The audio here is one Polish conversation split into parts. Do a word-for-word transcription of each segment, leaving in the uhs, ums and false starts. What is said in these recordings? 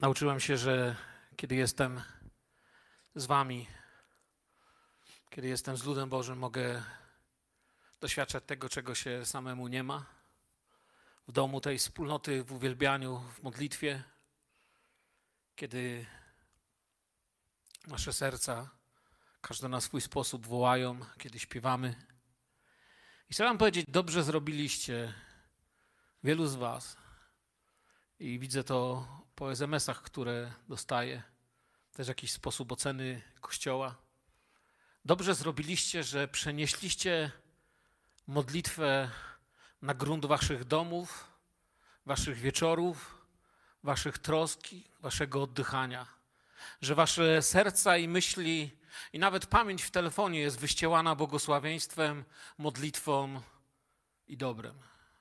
Nauczyłem się, że kiedy jestem z wami, kiedy jestem z ludem Bożym, mogę doświadczać tego, czego się samemu nie ma. W domu tej wspólnoty, w uwielbianiu, w modlitwie, kiedy nasze serca, każde na swój sposób wołają, kiedy śpiewamy. I chcę wam powiedzieć, dobrze zrobiliście, wielu z was. I widzę to po es em esach, które dostaję. Też jakiś sposób oceny Kościoła. Dobrze zrobiliście, że przenieśliście modlitwę na grunt waszych domów, waszych wieczorów, waszych troski, waszego oddychania. Że wasze serca i myśli i nawet pamięć w telefonie jest wyściełana błogosławieństwem, modlitwą i dobrem.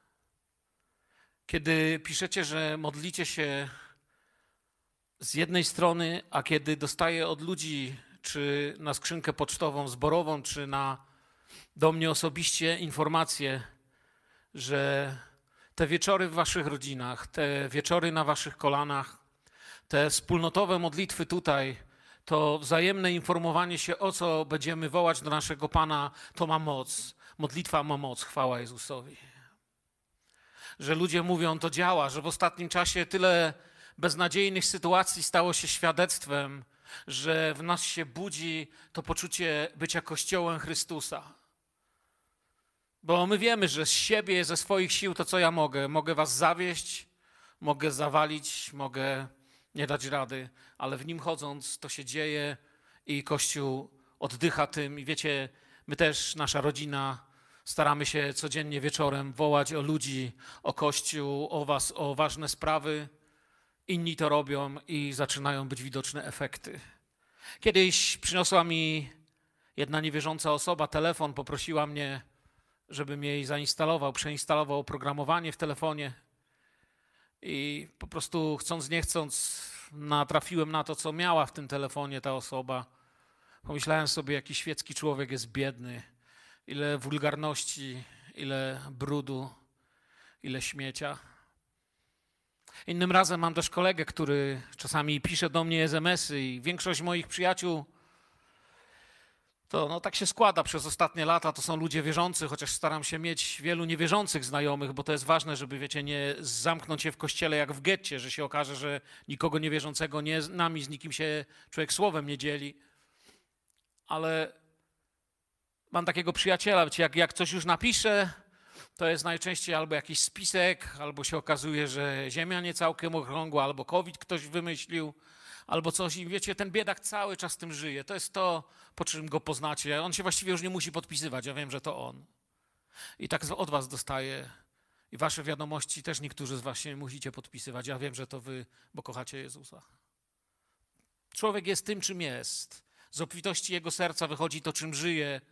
Kiedy piszecie, że modlicie się z jednej strony, a kiedy dostaję od ludzi, czy na skrzynkę pocztową zborową, czy na, do mnie osobiście informacje, że te wieczory w waszych rodzinach, te wieczory na waszych kolanach, te wspólnotowe modlitwy tutaj, to wzajemne informowanie się, o co będziemy wołać do naszego Pana, to ma moc. Modlitwa ma moc, chwała Jezusowi. Że ludzie mówią, to działa, że w ostatnim czasie tyle beznadziejnych sytuacji stało się świadectwem, że w nas się budzi to poczucie bycia Kościołem Chrystusa. Bo my wiemy, że z siebie, ze swoich sił to co ja mogę? Mogę was zawieść, mogę zawalić, mogę nie dać rady, ale w nim chodząc to się dzieje i Kościół oddycha tym. I wiecie, my też, nasza rodzina, staramy się codziennie wieczorem wołać o ludzi, o Kościół, o was, o ważne sprawy. Inni to robią i zaczynają być widoczne efekty. Kiedyś przyniosła mi jedna niewierząca osoba telefon, poprosiła mnie, żebym jej zainstalował, przeinstalował oprogramowanie w telefonie. I po prostu chcąc, nie chcąc, natrafiłem na to, co miała w tym telefonie ta osoba. Pomyślałem sobie, jaki świecki człowiek jest biedny. Ile wulgarności, ile brudu, ile śmiecia. Innym razem mam też kolegę, który czasami pisze do mnie es em esy i większość moich przyjaciół to no, tak się składa przez ostatnie lata, to są ludzie wierzący, chociaż staram się mieć wielu niewierzących znajomych, bo to jest ważne, żeby, wiecie, nie zamknąć się w kościele jak w getcie, że się okaże, że nikogo niewierzącego nie nami, z nikim się człowiek słowem nie dzieli. Ale mam takiego przyjaciela, wiecie, jak, jak coś już napiszę, to jest najczęściej albo jakiś spisek, albo się okazuje, że Ziemia nie całkiem okrągła, albo COVID ktoś wymyślił, albo coś. I wiecie, ten biedak cały czas tym żyje. To jest to, po czym go poznacie. On się właściwie już nie musi podpisywać. Ja wiem, że to on. I tak od was dostaję. I wasze wiadomości też niektórzy z was się musicie podpisywać. Ja wiem, że to wy, bo kochacie Jezusa. Człowiek jest tym, czym jest. Z obfitości jego serca wychodzi to, czym żyje.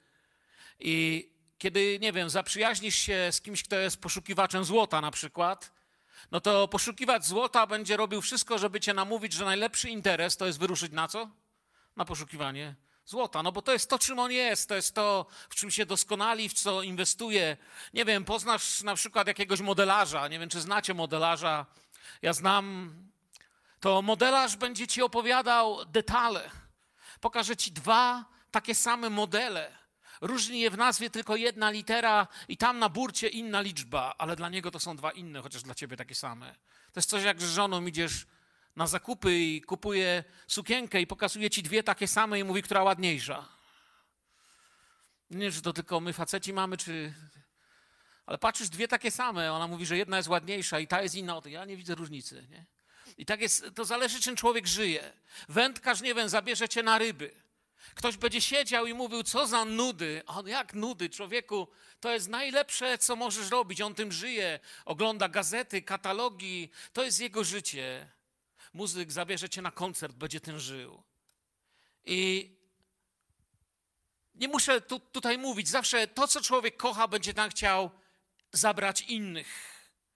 I kiedy, nie wiem, zaprzyjaźnisz się z kimś, kto jest poszukiwaczem złota na przykład, no to poszukiwacz złota będzie robił wszystko, żeby cię namówić, że najlepszy interes to jest wyruszyć na co? Na poszukiwanie złota. No bo to jest to, czym on jest, to jest to, w czym się doskonali, w co inwestuje. Nie wiem, poznasz na przykład jakiegoś modelarza, nie wiem, czy znacie modelarza. Ja znam, to modelarz będzie ci opowiadał detale. Pokaże ci dwa takie same modele. Różni je w nazwie tylko jedna litera i tam na burcie inna liczba, ale dla niego to są dwa inne, chociaż dla ciebie takie same. To jest coś jak z żoną idziesz na zakupy i kupuje sukienkę i pokazuje ci dwie takie same i mówi, która ładniejsza. Nie wiem, czy to tylko my faceci mamy, czy... Ale patrzysz, dwie takie same, ona mówi, że jedna jest ładniejsza i ta jest inna. Ja nie widzę różnicy, nie? I tak jest, to zależy, czym człowiek żyje. Wędkarz, nie wiem, zabierze cię na ryby. Ktoś będzie siedział i mówił, co za nudy. On, jak nudy, człowieku, to jest najlepsze, co możesz robić. On tym żyje, ogląda gazety, katalogi, to jest jego życie. Muzyk zabierze cię na koncert, będzie tym żył. I nie muszę tu, tutaj mówić, zawsze to, co człowiek kocha, będzie tam chciał zabrać innych.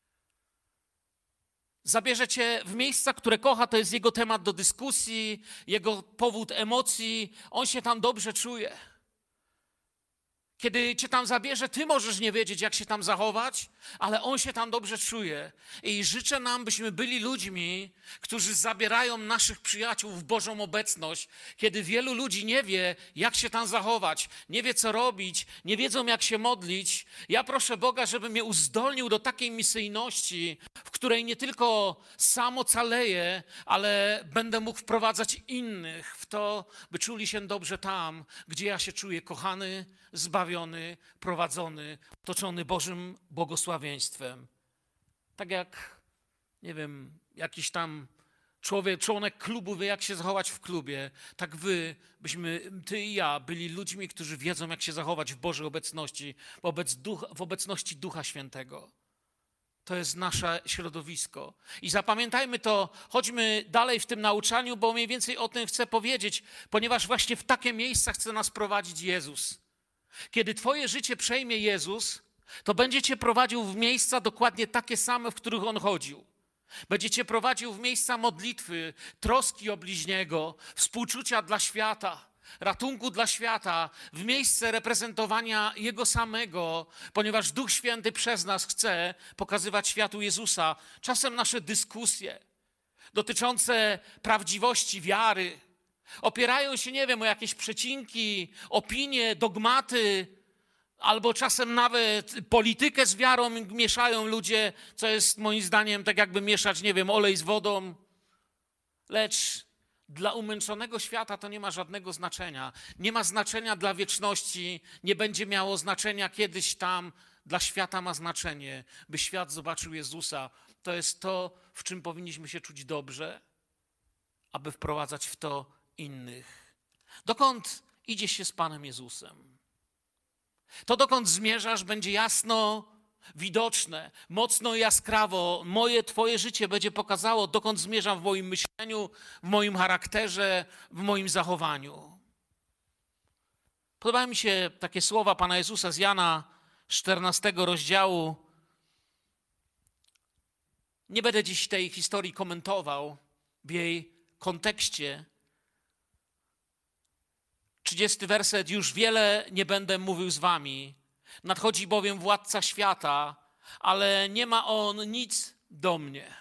Zabierze cię w miejsca, które kocha, to jest jego temat do dyskusji, jego powód emocji, on się tam dobrze czuje. Kiedy cię tam zabierze, ty możesz nie wiedzieć, jak się tam zachować, ale on się tam dobrze czuje. I życzę nam, byśmy byli ludźmi, którzy zabierają naszych przyjaciół w Bożą obecność, kiedy wielu ludzi nie wie, jak się tam zachować, nie wie, co robić, nie wiedzą, jak się modlić. Ja proszę Boga, żeby mnie uzdolnił do takiej misyjności, w której nie tylko sam ocaleję, ale będę mógł wprowadzać innych w to, by czuli się dobrze tam, gdzie ja się czuję kochany, zbawiony, prowadzony, otoczony Bożym błogosławieństwem. Tak jak, nie wiem, jakiś tam człowiek, członek klubu wie, jak się zachować w klubie, tak wy, byśmy, ty i ja, byli ludźmi, którzy wiedzą, jak się zachować w Bożej obecności, wobec ducha, w obecności Ducha Świętego. To jest nasze środowisko. I zapamiętajmy to, chodźmy dalej w tym nauczaniu, bo mniej więcej o tym chcę powiedzieć, ponieważ właśnie w takie miejsca chce nas prowadzić Jezus. Kiedy twoje życie przejmie Jezus, to będzie cię prowadził w miejsca dokładnie takie same, w których On chodził. Będzie cię prowadził w miejsca modlitwy, troski o bliźniego, współczucia dla świata, ratunku dla świata, w miejsce reprezentowania Jego samego, ponieważ Duch Święty przez nas chce pokazywać światu Jezusa. Czasem nasze dyskusje dotyczące prawdziwości wiary opierają się, nie wiem, o jakieś przecinki, opinie, dogmaty, albo czasem nawet politykę z wiarą mieszają ludzie, co jest moim zdaniem tak jakby mieszać, nie wiem, olej z wodą. Lecz dla umęczonego świata to nie ma żadnego znaczenia. Nie ma znaczenia dla wieczności, nie będzie miało znaczenia kiedyś tam. Dla świata ma znaczenie, by świat zobaczył Jezusa. To jest to, w czym powinniśmy się czuć dobrze, aby wprowadzać w to innych. Dokąd idzie się z Panem Jezusem? To, dokąd zmierzasz, będzie jasno widoczne, mocno i jaskrawo. Moje, twoje życie będzie pokazało, dokąd zmierzam w moim myśleniu, w moim charakterze, w moim zachowaniu. Podobają mi się takie słowa Pana Jezusa z Jana czternastego rozdziału. Nie będę dziś tej historii komentował w jej kontekście. trzydziesty werset. Już wiele nie będę mówił z wami. Nadchodzi bowiem władca świata, ale nie ma on nic do mnie.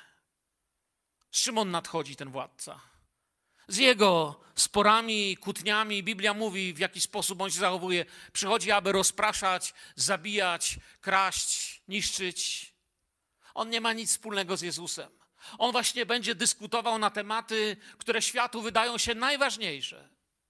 Z czym on nadchodzi, ten władca? Z jego sporami, kłótniami. Biblia mówi, w jaki sposób on się zachowuje. Przychodzi, aby rozpraszać, zabijać, kraść, niszczyć. On nie ma nic wspólnego z Jezusem. On właśnie będzie dyskutował na tematy, które światu wydają się najważniejsze.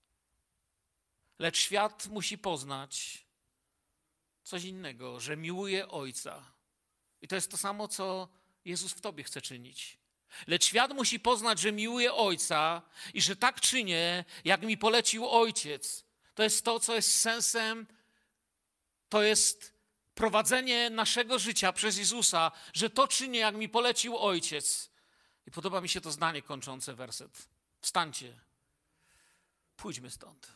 Lecz świat musi poznać coś innego, że miłuje Ojca. I to jest to samo, co Jezus w tobie chce czynić. Lecz świat musi poznać, że miłuje Ojca i że tak czynię, jak mi polecił Ojciec. To jest to, co jest sensem, to jest prowadzenie naszego życia przez Jezusa, że to czynię, jak mi polecił Ojciec. I podoba mi się to zdanie kończące werset. Wstańcie, pójdźmy stąd.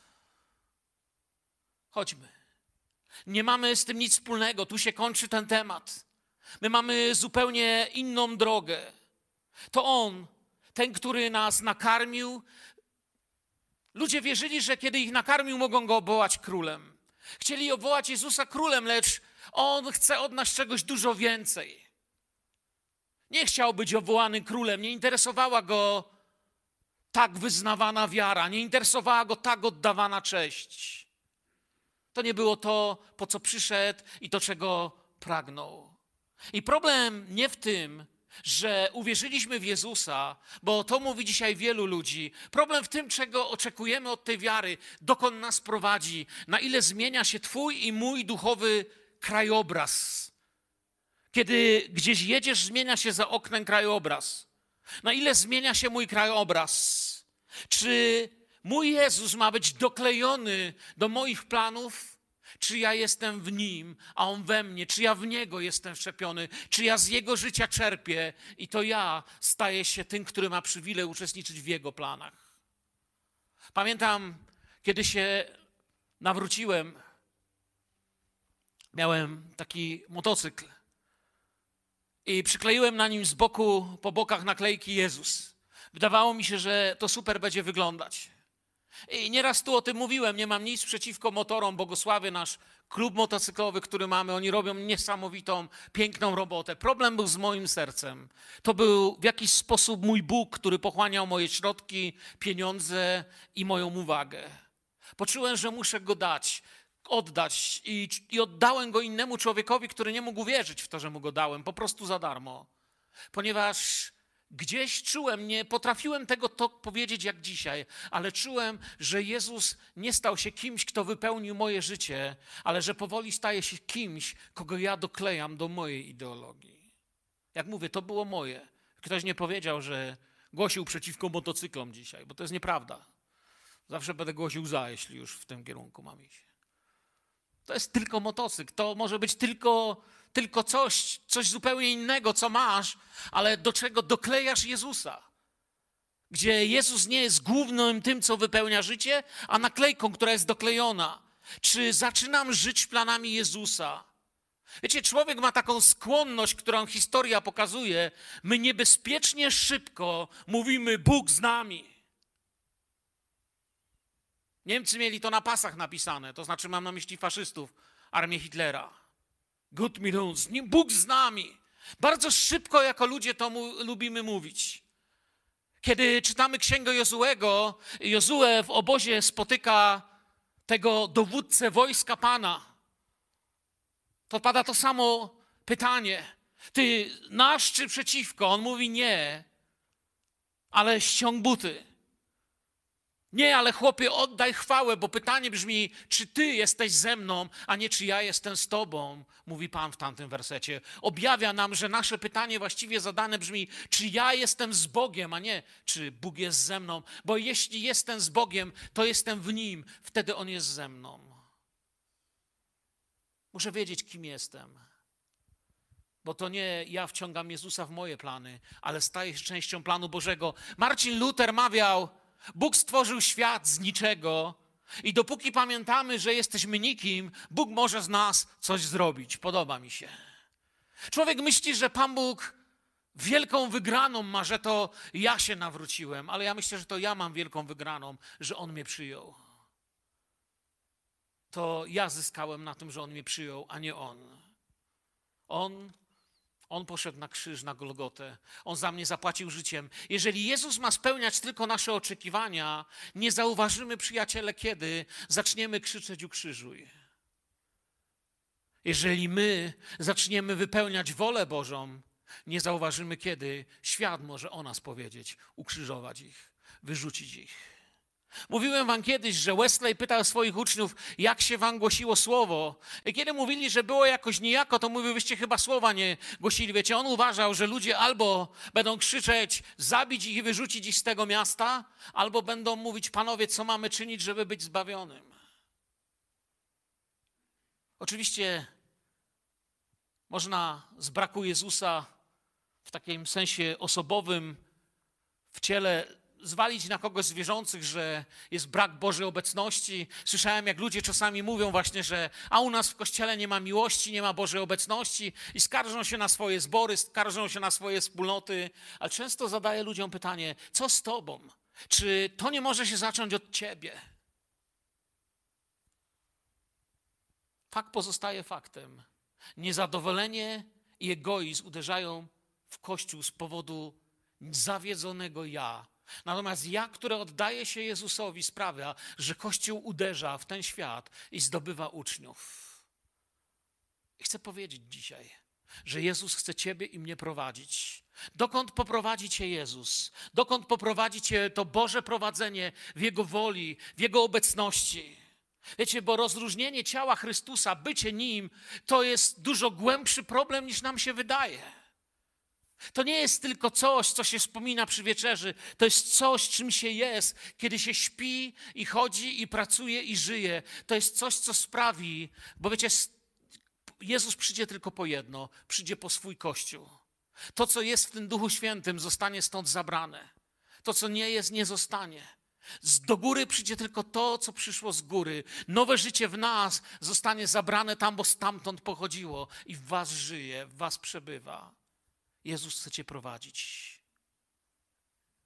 Chodźmy. Nie mamy z tym nic wspólnego. Tu się kończy ten temat. My mamy zupełnie inną drogę. To On, ten, który nas nakarmił. Ludzie wierzyli, że kiedy ich nakarmił, mogą Go obwołać królem. Chcieli obwołać Jezusa królem, lecz On chce od nas czegoś dużo więcej. Nie chciał być obwołany królem. Nie interesowała Go tak wyznawana wiara. Nie interesowała Go tak oddawana cześć. To nie było to, po co przyszedł i to, czego pragnął. I problem nie w tym, że uwierzyliśmy w Jezusa, bo to mówi dzisiaj wielu ludzi. Problem w tym, czego oczekujemy od tej wiary, dokąd nas prowadzi, na ile zmienia się twój i mój duchowy krajobraz. Kiedy gdzieś jedziesz, zmienia się za oknem krajobraz. Na ile zmienia się mój krajobraz? Czy mój Jezus ma być doklejony do moich planów? Czy ja jestem w Nim, a On we mnie? Czy ja w Niego jestem wszczepiony? Czy ja z Jego życia czerpię i to ja staję się tym, który ma przywilej uczestniczyć w Jego planach? Pamiętam, kiedy się nawróciłem, miałem taki motocykl i przykleiłem na nim z boku, po bokach naklejki Jezus. Wydawało mi się, że to super będzie wyglądać. I nieraz tu o tym mówiłem, nie mam nic przeciwko motorom, błogosławię nasz klub motocyklowy, który mamy. Oni robią niesamowitą, piękną robotę. Problem był z moim sercem. To był w jakiś sposób mój Bóg, który pochłaniał moje środki, pieniądze i moją uwagę. Poczułem, że muszę go dać, oddać i, i oddałem go innemu człowiekowi, który nie mógł uwierzyć w to, że mu go dałem, po prostu za darmo. Ponieważ gdzieś czułem, nie potrafiłem tego to powiedzieć jak dzisiaj, ale czułem, że Jezus nie stał się kimś, kto wypełnił moje życie, ale że powoli staje się kimś, kogo ja doklejam do mojej ideologii. Jak mówię, to było moje. Ktoś nie powiedział, że głosił przeciwko motocyklom dzisiaj, bo to jest nieprawda. Zawsze będę głosił za, jeśli już w tym kierunku mam iść. To jest tylko motocykl, to może być tylko, tylko coś, coś zupełnie innego, co masz, ale do czego doklejasz Jezusa. Gdzie Jezus nie jest głównym tym, co wypełnia życie, a naklejką, która jest doklejona. Czy zaczynam żyć planami Jezusa? Wiecie, człowiek ma taką skłonność, którą historia pokazuje. My niebezpiecznie szybko mówimy Bóg z nami. Niemcy mieli to na pasach napisane, to znaczy mam na myśli faszystów, armię Hitlera. Gott mit uns, Bóg z nami. Bardzo szybko jako ludzie to mu, lubimy mówić. Kiedy czytamy księgę Jozuego, Jozue w obozie spotyka tego dowódcę wojska Pana, to pada to samo pytanie. Ty nasz czy przeciwko? On mówi nie, ale ściąg buty. Nie, ale chłopie, oddaj chwałę, bo pytanie brzmi, czy ty jesteś ze mną, a nie czy ja jestem z tobą, mówi Pan w tamtym wersecie. Objawia nam, że nasze pytanie właściwie zadane brzmi, czy ja jestem z Bogiem, a nie czy Bóg jest ze mną. Bo jeśli jestem z Bogiem, to jestem w Nim, wtedy On jest ze mną. Muszę wiedzieć, kim jestem. Bo to nie ja wciągam Jezusa w moje plany, ale staję się częścią planu Bożego. Marcin Luther mawiał, Bóg stworzył świat z niczego i dopóki pamiętamy, że jesteśmy nikim, Bóg może z nas coś zrobić. Podoba mi się. Człowiek myśli, że Pan Bóg wielką wygraną ma, że to ja się nawróciłem, ale ja myślę, że to ja mam wielką wygraną, że On mnie przyjął. To ja zyskałem na tym, że On mnie przyjął, a nie On. On On poszedł na krzyż, na Golgotę. On za mnie zapłacił życiem. Jeżeli Jezus ma spełniać tylko nasze oczekiwania, nie zauważymy, przyjaciele, kiedy zaczniemy krzyczeć ukrzyżuj. Jeżeli my zaczniemy wypełniać wolę Bożą, nie zauważymy, kiedy świat może o nas powiedzieć, ukrzyżować ich, wyrzucić ich. Mówiłem wam kiedyś, że Wesley pytał swoich uczniów, jak się wam głosiło słowo. I kiedy mówili, że było jakoś niejako, to mówił, wyście chyba słowa nie głosili. Wiecie, on uważał, że ludzie albo będą krzyczeć, zabić ich i wyrzucić ich z tego miasta, albo będą mówić, panowie, co mamy czynić, żeby być zbawionym. Oczywiście można z braku Jezusa w takim sensie osobowym w ciele zwalić na kogoś z wierzących, że jest brak Bożej obecności. Słyszałem, jak ludzie czasami mówią właśnie, że a u nas w kościele nie ma miłości, nie ma Bożej obecności i skarżą się na swoje zbory, skarżą się na swoje wspólnoty, ale często zadaję ludziom pytanie, co z tobą? Czy to nie może się zacząć od ciebie? Fakt pozostaje faktem. Niezadowolenie i egoizm uderzają w Kościół z powodu zawiedzonego ja. Natomiast ja, które oddaje się Jezusowi, sprawia, że Kościół uderza w ten świat i zdobywa uczniów. I chcę powiedzieć dzisiaj, że Jezus chce ciebie i mnie prowadzić. Dokąd poprowadzi cię Jezus? Dokąd poprowadzi cię to Boże prowadzenie w Jego woli, w Jego obecności? Wiecie, bo rozróżnienie ciała Chrystusa, bycie Nim, to jest dużo głębszy problem, niż nam się wydaje. To nie jest tylko coś, co się wspomina przy wieczerzy. To jest coś, czym się jest, kiedy się śpi i chodzi i pracuje i żyje. To jest coś, co sprawi, bo wiecie, Jezus przyjdzie tylko po jedno. Przyjdzie po swój Kościół. To, co jest w tym Duchu Świętym, zostanie stąd zabrane. To, co nie jest, nie zostanie. Z do góry przyjdzie tylko to, co przyszło z góry. Nowe życie w nas zostanie zabrane tam, bo stamtąd pochodziło i w was żyje, w was przebywa. Jezus chce cię prowadzić.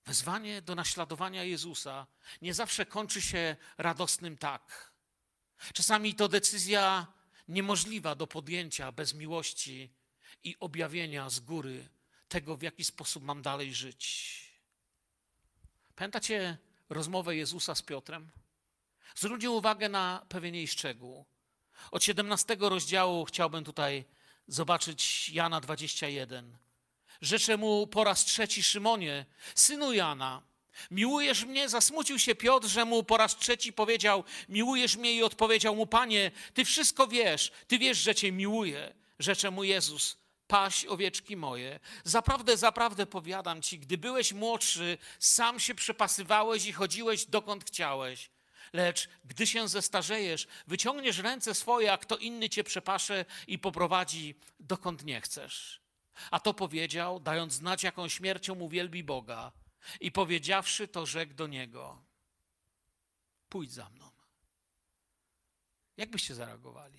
Wezwanie do naśladowania Jezusa nie zawsze kończy się radosnym tak. Czasami to decyzja niemożliwa do podjęcia bez miłości i objawienia z góry tego, w jaki sposób mam dalej żyć. Pamiętacie rozmowę Jezusa z Piotrem? Zwróćcie uwagę na pewien jej szczegół. Od siedemnastego rozdziału chciałbym tutaj zobaczyć Jana dwadzieścia jeden. Rzecze mu po raz trzeci: Szymonie, synu Jana, miłujesz mnie? Zasmucił się Piotr, że mu po raz trzeci powiedział: miłujesz mnie? I odpowiedział mu: Panie, Ty wszystko wiesz, Ty wiesz, że Cię miłuję. Rzecze mu Jezus: paś owieczki moje. Zaprawdę, zaprawdę powiadam Ci, gdy byłeś młodszy, sam się przepasywałeś i chodziłeś dokąd chciałeś. Lecz gdy się zestarzejesz, wyciągniesz ręce swoje, a kto inny Cię przepasze i poprowadzi dokąd nie chcesz. A to powiedział, dając znać, jaką śmiercią uwielbi Boga. I powiedziawszy to, rzekł do niego: pójdź za mną. Jak byście zareagowali?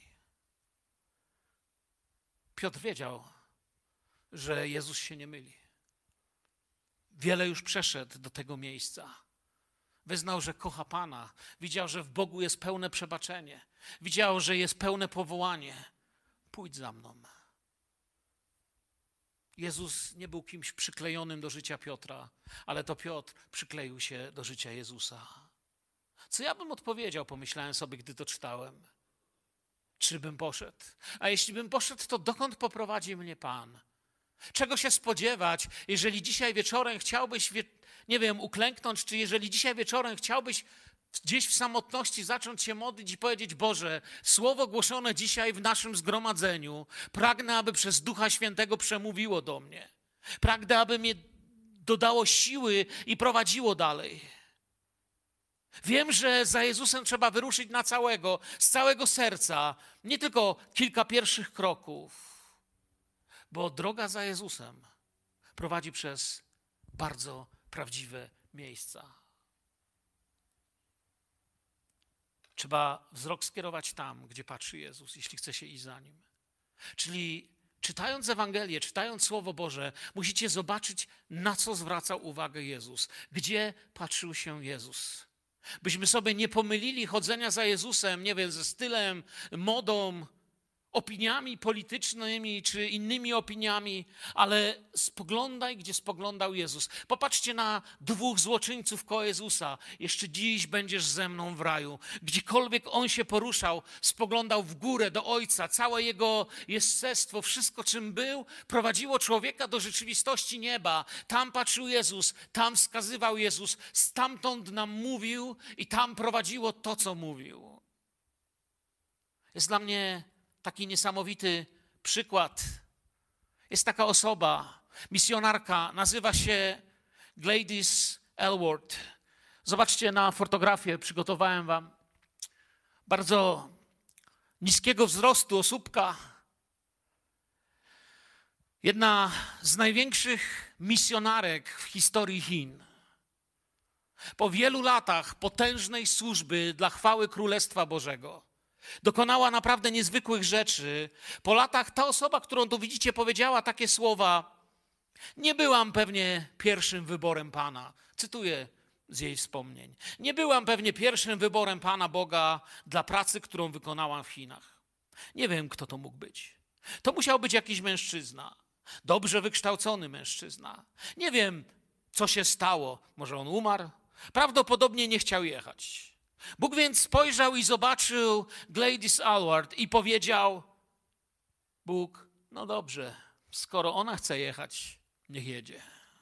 Piotr wiedział, że Jezus się nie myli. Wiele już przeszedł do tego miejsca. Wyznał, że kocha Pana. Widział, że w Bogu jest pełne przebaczenie. Widział, że jest pełne powołanie. Pójdź za mną. Jezus nie był kimś przyklejonym do życia Piotra, ale to Piotr przykleił się do życia Jezusa. Co ja bym odpowiedział, pomyślałem sobie, gdy to czytałem. Czy bym poszedł? A jeśli bym poszedł, to dokąd poprowadzi mnie Pan? Czego się spodziewać, jeżeli dzisiaj wieczorem chciałbyś, nie wiem, uklęknąć, czy jeżeli dzisiaj wieczorem chciałbyś gdzieś w samotności zacząć się modlić i powiedzieć: Boże, słowo głoszone dzisiaj w naszym zgromadzeniu, pragnę, aby przez Ducha Świętego przemówiło do mnie. Pragnę, aby mnie dodało siły i prowadziło dalej. Wiem, że za Jezusem trzeba wyruszyć na całego, z całego serca, nie tylko kilka pierwszych kroków, bo droga za Jezusem prowadzi przez bardzo prawdziwe miejsca. Trzeba wzrok skierować tam, gdzie patrzy Jezus, jeśli chce się iść za Nim. Czyli czytając Ewangelię, czytając Słowo Boże, musicie zobaczyć, na co zwracał uwagę Jezus, gdzie patrzył się Jezus. Byśmy sobie nie pomylili chodzenia za Jezusem, nie wiem, ze stylem, modą, opiniami politycznymi czy innymi opiniami, ale spoglądaj, gdzie spoglądał Jezus. Popatrzcie na dwóch złoczyńców koło Jezusa. Jeszcze dziś będziesz ze mną w raju. Gdziekolwiek on się poruszał, spoglądał w górę do Ojca. Całe jego jestestwo, wszystko czym był, prowadziło człowieka do rzeczywistości nieba. Tam patrzył Jezus, tam wskazywał Jezus, stamtąd nam mówił i tam prowadziło to, co mówił. Jest dla mnie taki niesamowity przykład. Jest taka osoba, misjonarka, nazywa się Gladys Aylward. Zobaczcie na fotografię, przygotowałem wam. Bardzo niskiego wzrostu osóbka. Jedna z największych misjonarek w historii Chin. Po wielu latach potężnej służby dla chwały Królestwa Bożego dokonała naprawdę niezwykłych rzeczy. Po latach ta osoba, którą tu widzicie, powiedziała takie słowa: nie byłam pewnie pierwszym wyborem Pana. Cytuję z jej wspomnień. Nie byłam pewnie pierwszym wyborem Pana Boga dla pracy, którą wykonałam w Chinach. Nie wiem, kto to mógł być. To musiał być jakiś mężczyzna. Dobrze wykształcony mężczyzna. Nie wiem, co się stało. Może on umarł? Prawdopodobnie nie chciał jechać. Bóg więc spojrzał i zobaczył Gladys Aylward i powiedział: Bóg, no dobrze, skoro ona chce jechać, niech jedzie.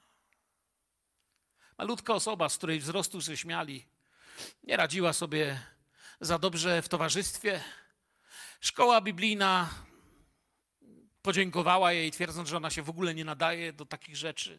Malutka osoba, z której wzrostu się śmiali, nie radziła sobie za dobrze w towarzystwie. Szkoła biblijna podziękowała jej, twierdząc, że ona się w ogóle nie nadaje do takich rzeczy.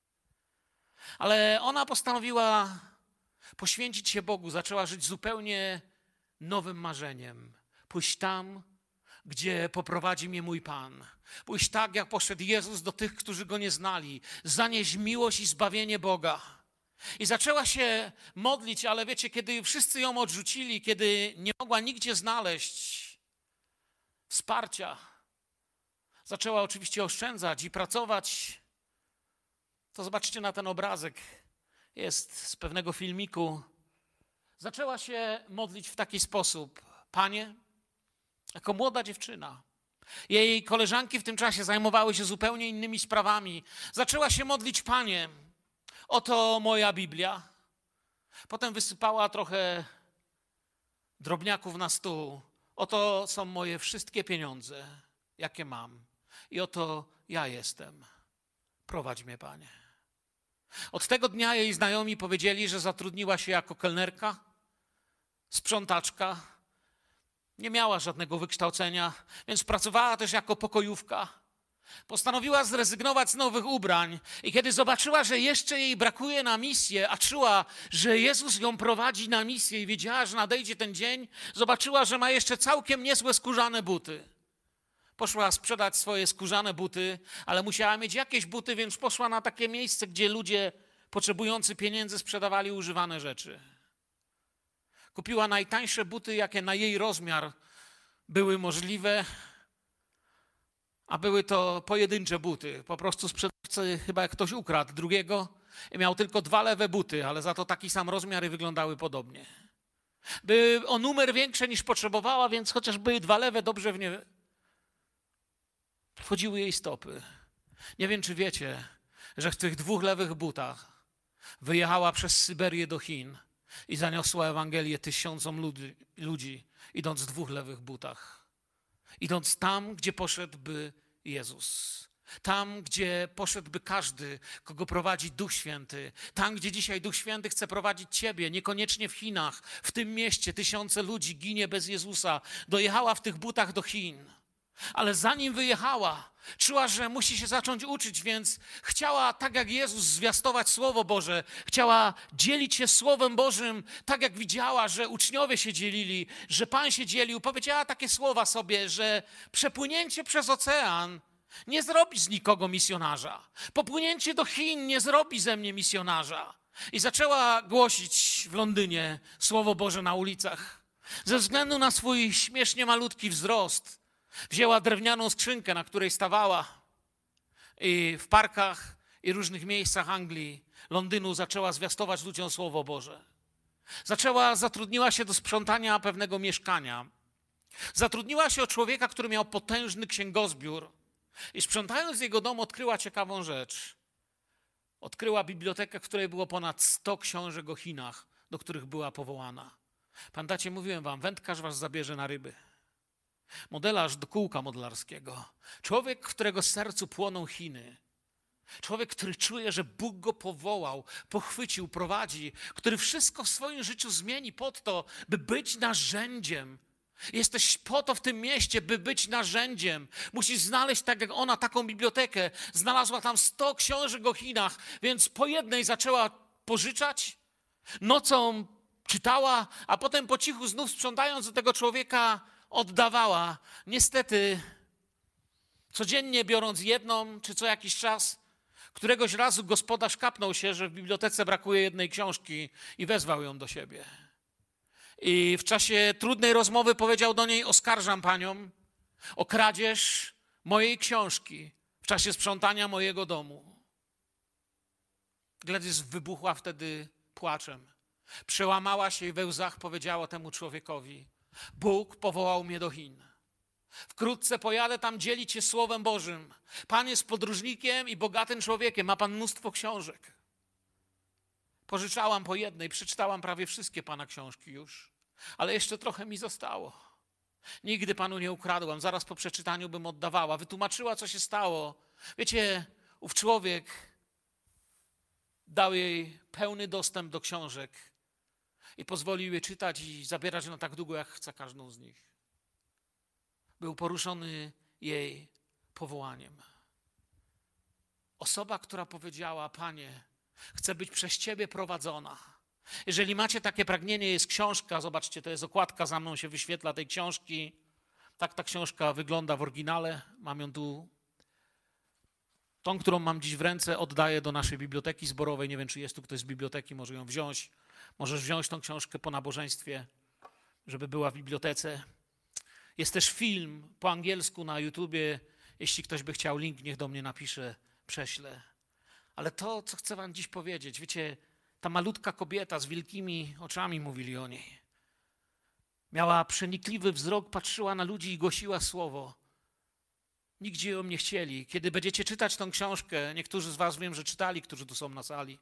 Ale ona postanowiła poświęcić się Bogu, zaczęła żyć zupełnie nowym marzeniem. Pójść tam, gdzie poprowadzi mnie mój Pan. Pójść tak, jak poszedł Jezus do tych, którzy Go nie znali. Zanieść miłość i zbawienie Boga. I zaczęła się modlić, ale wiecie, kiedy wszyscy ją odrzucili, kiedy nie mogła nigdzie znaleźć wsparcia, zaczęła oczywiście oszczędzać i pracować. To zobaczcie na ten obrazek. jest z pewnego filmiku. Zaczęła się modlić w taki sposób. Panie, jako młoda dziewczyna, jej koleżanki w tym czasie zajmowały się zupełnie innymi sprawami. Zaczęła się modlić, Panie, oto moja Biblia. Potem wysypała trochę drobniaków na stół. Oto są moje wszystkie pieniądze, jakie mam. I oto ja jestem. Prowadź mnie, Panie. Od tego dnia jej znajomi powiedzieli, że zatrudniła się jako kelnerka, sprzątaczka. Nie miała żadnego wykształcenia, więc pracowała też jako pokojówka. Postanowiła zrezygnować z nowych ubrań i kiedy zobaczyła, że jeszcze jej brakuje na misję, a czuła, że Jezus ją prowadzi na misję i wiedziała, że nadejdzie ten dzień, zobaczyła, że ma jeszcze całkiem niezłe skórzane buty. Poszła sprzedać swoje skórzane buty, ale musiała mieć jakieś buty, więc poszła na takie miejsce, gdzie ludzie potrzebujący pieniędzy sprzedawali używane rzeczy. Kupiła najtańsze buty, jakie na jej rozmiar były możliwe, a były to pojedyncze buty. Po prostu sprzedawcy chyba jak ktoś ukradł drugiego i miał tylko dwa lewe buty, ale za to taki sam rozmiar i wyglądały podobnie. Były o numer większe niż potrzebowała, więc chociaż były dwa lewe, dobrze w nie wchodziły jej stopy. Nie wiem, czy wiecie, że w tych dwóch lewych butach wyjechała przez Syberię do Chin i zaniosła Ewangelię tysiącom ludzi, ludzi, idąc w dwóch lewych butach. Idąc tam, gdzie poszedłby Jezus. Tam, gdzie poszedłby każdy, kogo prowadzi Duch Święty. Tam, gdzie dzisiaj Duch Święty chce prowadzić ciebie, niekoniecznie w Chinach. W tym mieście tysiące ludzi ginie bez Jezusa. Dojechała w tych butach do Chin. Ale zanim wyjechała, czuła, że musi się zacząć uczyć, więc chciała, tak jak Jezus, zwiastować Słowo Boże. Chciała dzielić się Słowem Bożym, tak jak widziała, że uczniowie się dzielili, że Pan się dzielił. Powiedziała takie słowa sobie, że przepłynięcie przez ocean nie zrobi z nikogo misjonarza. Popłynięcie do Chin nie zrobi ze mnie misjonarza. I zaczęła głosić w Londynie Słowo Boże na ulicach. Ze względu na swój śmiesznie malutki wzrost, wzięła drewnianą skrzynkę, na której stawała i w parkach i różnych miejscach Anglii, Londynu zaczęła zwiastować ludziom Słowo Boże. Zaczęła, zatrudniła się do sprzątania pewnego mieszkania. Zatrudniła się od człowieka, który miał potężny księgozbiór i sprzątając jego dom odkryła ciekawą rzecz. Odkryła bibliotekę, w której było ponad sto książek o Chinach, do których była powołana. Pamiętacie, mówiłem wam, wędkarz was zabierze na ryby. Modelarz do kółka modelarskiego. Człowiek, w którego sercu płoną Chiny. Człowiek, który czuje, że Bóg go powołał, pochwycił, prowadzi, który wszystko w swoim życiu zmieni pod to, by być narzędziem. Jesteś po to w tym mieście, by być narzędziem. Musisz znaleźć, tak jak ona, taką bibliotekę. Znalazła tam sto książek o Chinach, więc po jednej zaczęła pożyczać. Nocą czytała, a potem po cichu znów sprzątając do tego człowieka oddawała. Niestety, codziennie biorąc jedną, czy co jakiś czas, któregoś razu gospodarz kapnął się, że w bibliotece brakuje jednej książki i wezwał ją do siebie. I w czasie trudnej rozmowy powiedział do niej: oskarżam panią o kradzież mojej książki w czasie sprzątania mojego domu. Gladys wybuchła wtedy płaczem. Przełamała się i we łzach powiedziała temu człowiekowi: Bóg powołał mnie do Chin. Wkrótce pojadę tam dzielić się Słowem Bożym. Pan jest podróżnikiem i bogatym człowiekiem, ma pan mnóstwo książek. Pożyczałam po jednej, przeczytałam prawie wszystkie pana książki już, ale jeszcze trochę mi zostało. Nigdy panu nie ukradłam, zaraz po przeczytaniu bym oddawała. Wytłumaczyła, co się stało. Wiecie, ów człowiek dał jej pełny dostęp do książek i pozwolił je czytać i zabierać na tak długo, jak chce każdą z nich. Był poruszony jej powołaniem. Osoba, która powiedziała: Panie, chcę być przez Ciebie prowadzona. Jeżeli macie takie pragnienie, jest książka, zobaczcie, to jest okładka, za mną się wyświetla tej książki. Tak ta książka wygląda w oryginale, mam ją tu. Tą, którą mam dziś w ręce, oddaję do naszej biblioteki zborowej. Nie wiem, czy jest tu ktoś z biblioteki, może ją wziąć. Możesz wziąć tą książkę po nabożeństwie, żeby była w bibliotece. Jest też film po angielsku na YouTubie. Jeśli ktoś by chciał, link niech do mnie napisze, prześlę. Ale to, co chcę wam dziś powiedzieć, wiecie, Ta malutka kobieta z wielkimi oczami, mówili o niej. Miała przenikliwy wzrok, patrzyła na ludzi i głosiła słowo. Nigdzie ją nie chcieli. Kiedy będziecie czytać tą książkę, niektórzy z was wiem, że czytali, którzy tu są na sali,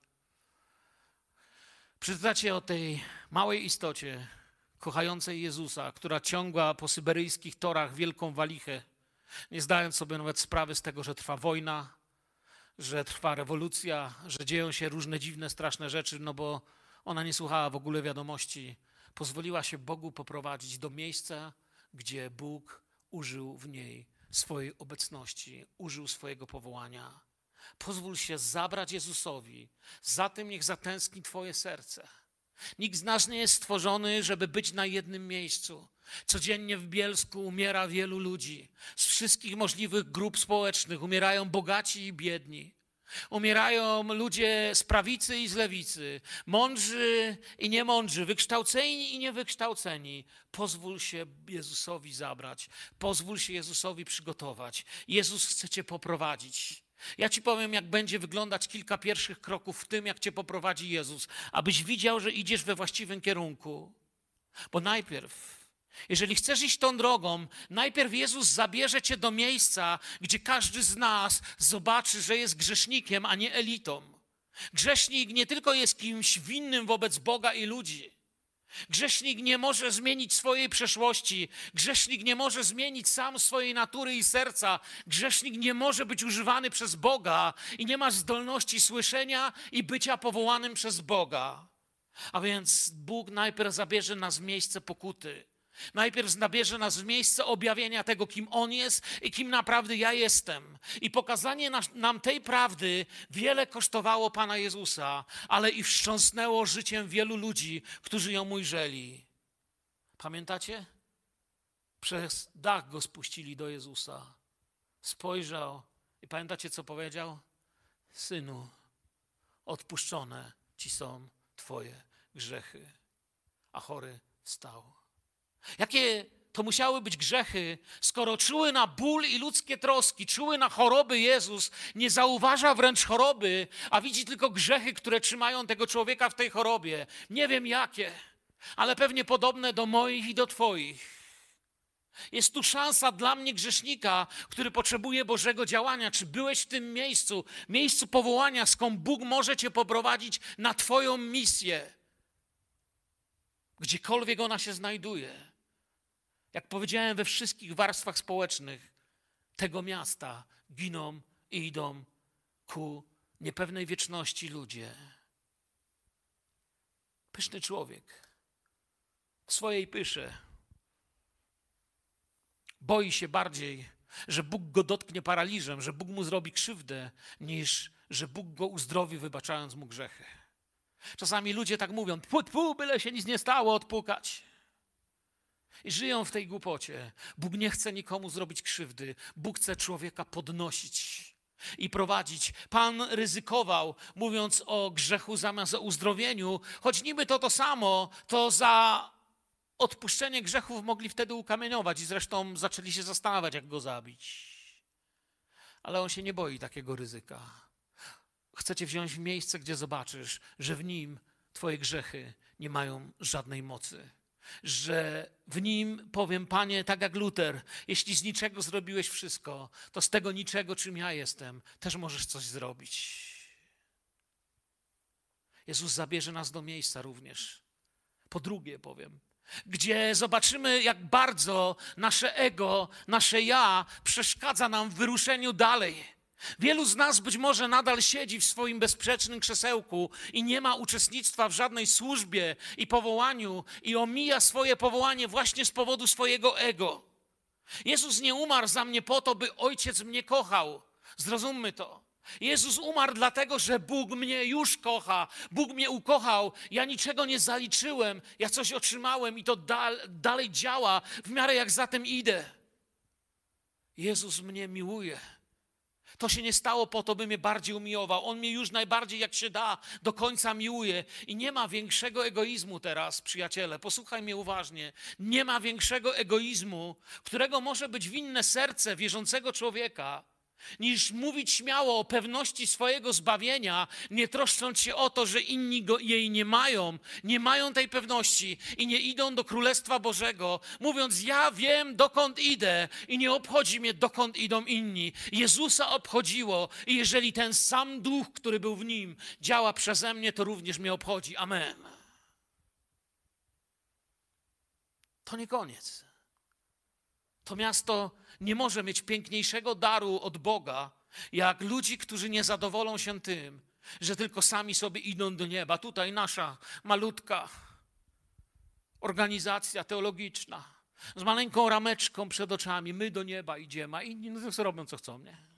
przeczytacie o tej małej istocie kochającej Jezusa, która ciągła po syberyjskich torach wielką walichę, nie zdając sobie nawet sprawy z tego, że trwa wojna, że trwa rewolucja, że dzieją się różne dziwne, straszne rzeczy, no bo ona nie słuchała w ogóle wiadomości. Pozwoliła się Bogu poprowadzić do miejsca, gdzie Bóg użył w niej swojej obecności, użył swojego powołania. Pozwól się zabrać Jezusowi, za tym niech zatęskni twoje serce. Nikt z nas nie jest stworzony, żeby być na jednym miejscu. Codziennie w Bielsku umiera wielu ludzi. Z wszystkich możliwych grup społecznych umierają bogaci i biedni. Umierają ludzie z prawicy i z lewicy, mądrzy i niemądrzy, wykształceni i niewykształceni. Pozwól się Jezusowi zabrać, pozwól się Jezusowi przygotować. Jezus chce cię poprowadzić. Ja ci powiem, jak będzie wyglądać kilka pierwszych kroków w tym, jak cię poprowadzi Jezus, abyś widział, że idziesz we właściwym kierunku. Bo najpierw, jeżeli chcesz iść tą drogą, najpierw Jezus zabierze cię do miejsca, gdzie każdy z nas zobaczy, że jest grzesznikiem, a nie elitą. Grzesznik nie tylko jest kimś winnym wobec Boga i ludzi. Grzesznik nie może zmienić swojej przeszłości. Grzesznik nie może zmienić sam swojej natury i serca. Grzesznik nie może być używany przez Boga i nie ma zdolności słyszenia i bycia powołanym przez Boga. A więc Bóg najpierw zabierze nas w miejsce pokuty. Najpierw zabierze nas w miejsce objawienia tego, kim On jest i kim naprawdę ja jestem. I pokazanie nam tej prawdy wiele kosztowało Pana Jezusa, ale i wstrząsnęło życiem wielu ludzi, którzy ją ujrzeli. Pamiętacie? Przez dach go spuścili do Jezusa. Spojrzał i pamiętacie, co powiedział? Synu, odpuszczone ci są twoje grzechy. A chory wstał. Jakie to musiały być grzechy, skoro czuły na ból i ludzkie troski, czuły na choroby Jezus, nie zauważa wręcz choroby, a widzi tylko grzechy, które trzymają tego człowieka w tej chorobie. Nie wiem jakie, ale pewnie podobne do moich i do twoich. Jest tu szansa dla mnie, grzesznika, który potrzebuje Bożego działania. Czy byłeś w tym miejscu, miejscu powołania, skąd Bóg może cię poprowadzić na twoją misję, gdziekolwiek ona się znajduje. Jak powiedziałem, we wszystkich warstwach społecznych tego miasta giną i idą ku niepewnej wieczności ludzie. Pyszny człowiek w swojej pysze boi się bardziej, że Bóg go dotknie paraliżem, że Bóg mu zrobi krzywdę, niż że Bóg go uzdrowi, wybaczając mu grzechy. Czasami ludzie tak mówią, tfu, tfu, byle się nic nie stało, odpukać. I żyją w tej głupocie. Bóg nie chce nikomu zrobić krzywdy. Bóg chce człowieka podnosić i prowadzić. Pan ryzykował, mówiąc o grzechu zamiast o uzdrowieniu, choć niby to to samo, to za odpuszczenie grzechów mogli wtedy ukamienować i zresztą zaczęli się zastanawiać, jak go zabić. Ale on się nie boi takiego ryzyka. Chce cię wziąć w miejsce, gdzie zobaczysz, że w nim twoje grzechy nie mają żadnej mocy. Że w nim powiem, Panie, tak jak Luter, jeśli z niczego zrobiłeś wszystko, to z tego niczego, czym ja jestem, też możesz coś zrobić. Jezus zabierze nas do miejsca również. Po drugie powiem, gdzie zobaczymy, jak bardzo nasze ego, nasze ja przeszkadza nam w wyruszeniu dalej. Wielu z nas być może nadal siedzi w swoim bezsprzecznym krzesełku i nie ma uczestnictwa w żadnej służbie i powołaniu i omija swoje powołanie właśnie z powodu swojego ego. Jezus nie umarł za mnie po to, by Ojciec mnie kochał. Zrozummy to. Jezus umarł dlatego, że Bóg mnie już kocha. Bóg mnie ukochał. Ja niczego nie zaliczyłem. Ja coś otrzymałem i to dal, dalej działa w miarę jak za tym idę. Jezus mnie miłuje. To się nie stało po to, by mnie bardziej umiłował. On mnie już najbardziej, jak się da, do końca miłuje. I nie ma większego egoizmu teraz, przyjaciele. Posłuchaj mnie uważnie. Nie ma większego egoizmu, którego może być winne serce wierzącego człowieka, niż mówić śmiało o pewności swojego zbawienia, nie troszcząc się o to, że inni go, jej nie mają, nie mają tej pewności i nie idą do Królestwa Bożego, mówiąc, ja wiem, dokąd idę i nie obchodzi mnie, dokąd idą inni. Jezusa obchodziło i jeżeli ten sam duch, który był w nim, działa przeze mnie, to również mnie obchodzi. Amen. To nie koniec. To miasto nie może mieć piękniejszego daru od Boga, jak ludzi, którzy nie zadowolą się tym, że tylko sami sobie idą do nieba. Tutaj nasza malutka organizacja teologiczna z maleńką rameczką przed oczami. My do nieba idziemy, a inni no to robią, co chcą, nie?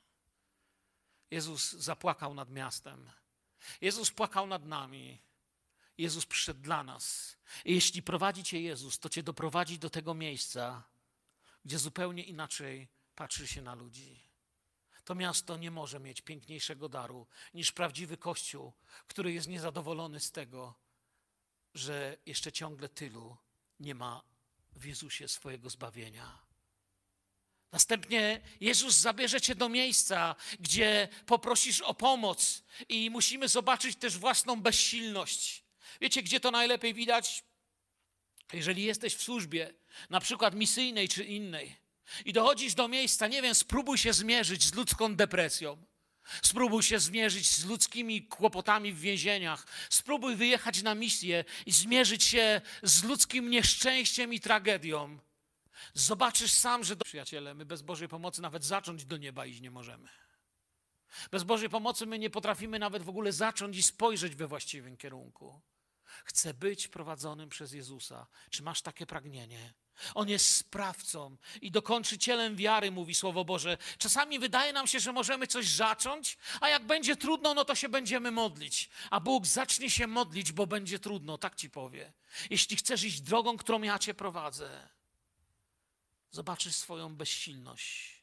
Jezus zapłakał nad miastem. Jezus płakał nad nami. Jezus przyszedł dla nas. I jeśli prowadzi cię Jezus, to cię doprowadzi do tego miejsca, gdzie zupełnie inaczej patrzy się na ludzi. To miasto nie może mieć piękniejszego daru niż prawdziwy Kościół, który jest niezadowolony z tego, że jeszcze ciągle tylu nie ma w Jezusie swojego zbawienia. Następnie Jezus zabierze cię do miejsca, gdzie poprosisz o pomoc i musimy zobaczyć też własną bezsilność. Wiecie, gdzie to najlepiej widać? Jeżeli jesteś w służbie, na przykład misyjnej czy innej, i dochodzisz do miejsca, nie wiem, spróbuj się zmierzyć z ludzką depresją. Spróbuj się zmierzyć z ludzkimi kłopotami w więzieniach. Spróbuj wyjechać na misję i zmierzyć się z ludzkim nieszczęściem i tragedią. Zobaczysz sam, że... Przyjaciele, my bez Bożej pomocy nawet zacząć do nieba iść nie możemy. Bez Bożej pomocy my nie potrafimy nawet w ogóle zacząć i spojrzeć we właściwym kierunku. Chcę być prowadzonym przez Jezusa. Czy masz takie pragnienie? On jest sprawcą i dokończycielem wiary, mówi Słowo Boże. Czasami wydaje nam się, że możemy coś zacząć, a jak będzie trudno, no to się będziemy modlić. A Bóg zacznie się modlić, bo będzie trudno, tak ci powie. Jeśli chcesz iść drogą, którą ja cię prowadzę, zobaczysz swoją bezsilność.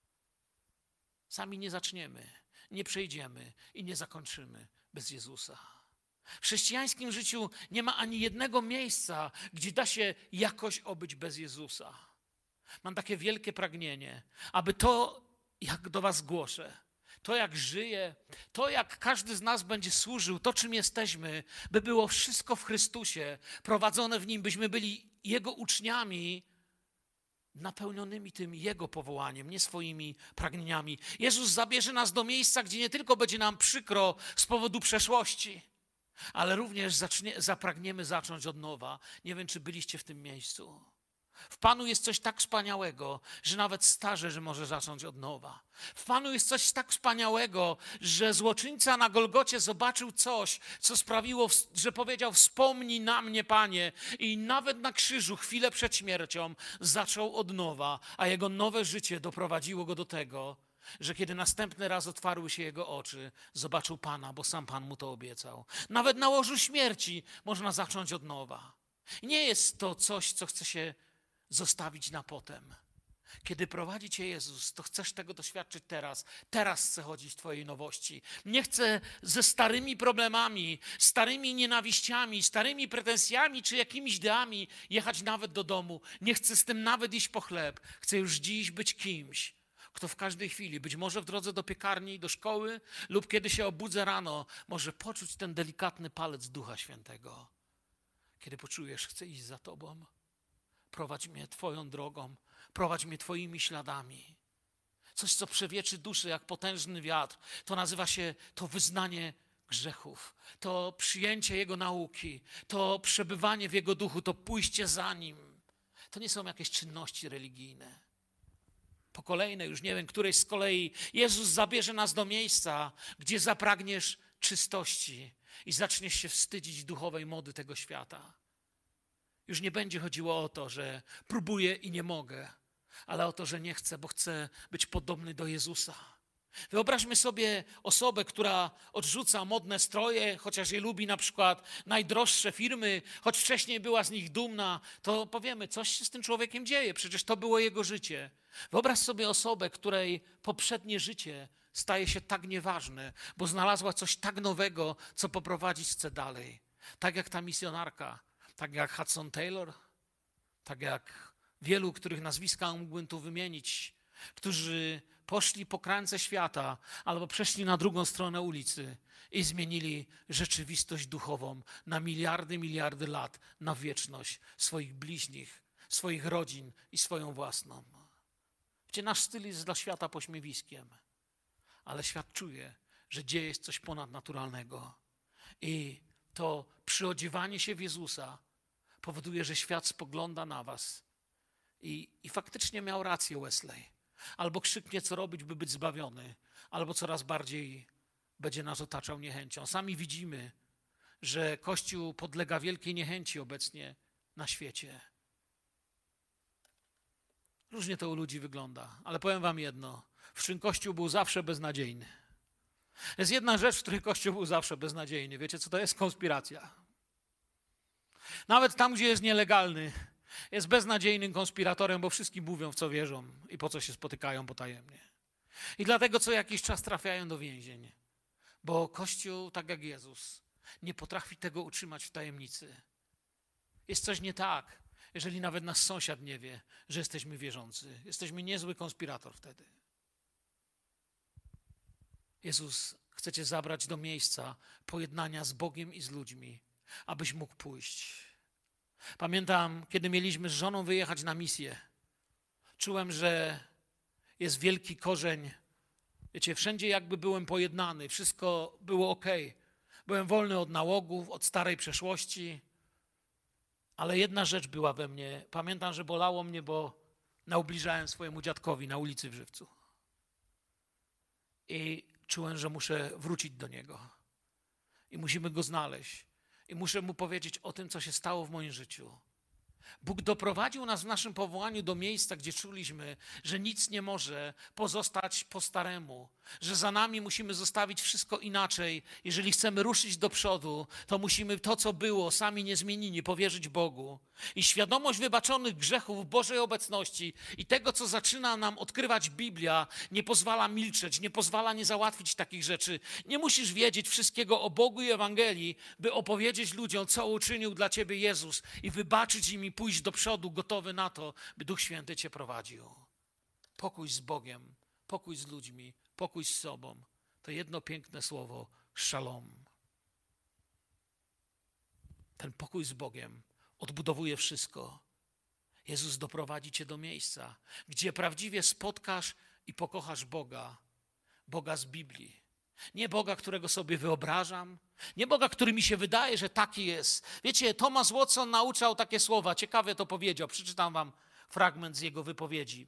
Sami nie zaczniemy, nie przejdziemy i nie zakończymy bez Jezusa. W chrześcijańskim życiu nie ma ani jednego miejsca, gdzie da się jakoś obyć bez Jezusa. Mam takie wielkie pragnienie, aby to, jak do was głoszę, to jak żyję, to jak każdy z nas będzie służył, to czym jesteśmy, by było wszystko w Chrystusie, prowadzone w Nim, byśmy byli Jego uczniami, napełnionymi tym Jego powołaniem, nie swoimi pragnieniami. Jezus zabierze nas do miejsca, gdzie nie tylko będzie nam przykro z powodu przeszłości, ale również zacznie, zapragniemy zacząć od nowa. Nie wiem, czy byliście w tym miejscu. W Panu jest coś tak wspaniałego, że nawet starzec może zacząć od nowa. W Panu jest coś tak wspaniałego, że złoczyńca na Golgocie zobaczył coś, co sprawiło, że powiedział: wspomnij na mnie, Panie. I nawet na krzyżu, chwilę przed śmiercią, zaczął od nowa, a jego nowe życie doprowadziło go do tego, że kiedy następny raz otwarły się jego oczy, zobaczył Pana, bo sam Pan mu to obiecał. Nawet na łożu śmierci można zacząć od nowa. I nie jest to coś, co chce się zostawić na potem. Kiedy prowadzi cię Jezus, to chcesz tego doświadczyć teraz. Teraz chcę chodzić w twojej nowości. Nie chcę ze starymi problemami, starymi nienawiściami, starymi pretensjami czy jakimiś ideami jechać nawet do domu. Nie chcę z tym nawet iść po chleb. Chcę już dziś być kimś, kto w każdej chwili, być może w drodze do piekarni, do szkoły lub kiedy się obudzę rano, może poczuć ten delikatny palec Ducha Świętego. Kiedy poczujesz, chcę iść za Tobą. Prowadź mnie Twoją drogą, prowadź mnie Twoimi śladami. Coś, co przewieczy duszę jak potężny wiatr, to nazywa się to wyznanie grzechów, to przyjęcie Jego nauki, to przebywanie w Jego duchu, to pójście za Nim. To nie są jakieś czynności religijne. Po kolejne, już nie wiem, którejś z kolei, Jezus zabierze nas do miejsca, gdzie zapragniesz czystości i zaczniesz się wstydzić duchowej mody tego świata. Już nie będzie chodziło o to, że próbuję i nie mogę, ale o to, że nie chcę, bo chcę być podobny do Jezusa. Wyobraźmy sobie osobę, która odrzuca modne stroje, chociaż je lubi na przykład najdroższe firmy, choć wcześniej była z nich dumna, to powiemy, coś się z tym człowiekiem dzieje, przecież to było jego życie. Wyobraź sobie osobę, której poprzednie życie staje się tak nieważne, bo znalazła coś tak nowego, co poprowadzić chce dalej. Tak jak ta misjonarka, tak jak Hudson Taylor, tak jak wielu, których nazwiska mógłbym tu wymienić, którzy poszli po krańce świata albo przeszli na drugą stronę ulicy i zmienili rzeczywistość duchową na miliardy, miliardy lat, na wieczność swoich bliźnich, swoich rodzin i swoją własną. Wiecie, nasz styl jest dla świata pośmiewiskiem, ale świat czuje, że dzieje się coś ponadnaturalnego. I to przyodziewanie się w Jezusa powoduje, że świat spogląda na was. I, i faktycznie miał rację Wesley. Albo krzyknie, co robić, by być zbawiony, albo coraz bardziej będzie nas otaczał niechęcią. Sami widzimy, że Kościół podlega wielkiej niechęci obecnie na świecie. Różnie to u ludzi wygląda, ale powiem wam jedno. W czym Kościół był zawsze beznadziejny. Jest jedna rzecz, w której Kościół był zawsze beznadziejny. Wiecie, co to jest? Konspiracja. Nawet tam, gdzie jest nielegalny, jest beznadziejnym konspiratorem, bo wszyscy mówią, w co wierzą i po co się spotykają potajemnie. I dlatego co jakiś czas trafiają do więzień. Bo Kościół, tak jak Jezus, nie potrafi tego utrzymać w tajemnicy. Jest coś nie tak, jeżeli nawet nasz sąsiad nie wie, że jesteśmy wierzący. Jesteśmy niezły konspirator wtedy. Jezus chce cię zabrać do miejsca pojednania z Bogiem i z ludźmi, abyś mógł pójść. Pamiętam, kiedy mieliśmy z żoną wyjechać na misję. Czułem, że jest wielki korzeń. Wiecie, wszędzie jakby byłem pojednany, wszystko było okej. Byłem wolny od nałogów, od starej przeszłości, ale jedna rzecz była we mnie. Pamiętam, że bolało mnie, bo naubliżałem swojemu dziadkowi na ulicy w Żywcu. I czułem, że muszę wrócić do niego. I musimy go znaleźć. I muszę mu powiedzieć o tym, co się stało w moim życiu. Bóg doprowadził nas w naszym powołaniu do miejsca, gdzie czuliśmy, że nic nie może pozostać po staremu, że za nami musimy zostawić wszystko inaczej. Jeżeli chcemy ruszyć do przodu, to musimy to, co było, sami niezmienni, powierzyć Bogu. I świadomość wybaczonych grzechów w Bożej obecności i tego, co zaczyna nam odkrywać Biblia, nie pozwala milczeć, nie pozwala nie załatwić takich rzeczy. Nie musisz wiedzieć wszystkiego o Bogu i Ewangelii, by opowiedzieć ludziom, co uczynił dla ciebie Jezus i wybaczyć im i pójść do przodu, gotowy na to, by Duch Święty cię prowadził. Pokój z Bogiem, pokój z ludźmi, pokój z sobą. To jedno piękne słowo, szalom. Ten pokój z Bogiem odbudowuje wszystko. Jezus doprowadzi cię do miejsca, gdzie prawdziwie spotkasz i pokochasz Boga. Boga z Biblii. Nie Boga, którego sobie wyobrażam, nie Boga, który mi się wydaje, że taki jest. Wiecie, Thomas Watson nauczał takie słowa, ciekawie to powiedział, przeczytam wam fragment z jego wypowiedzi.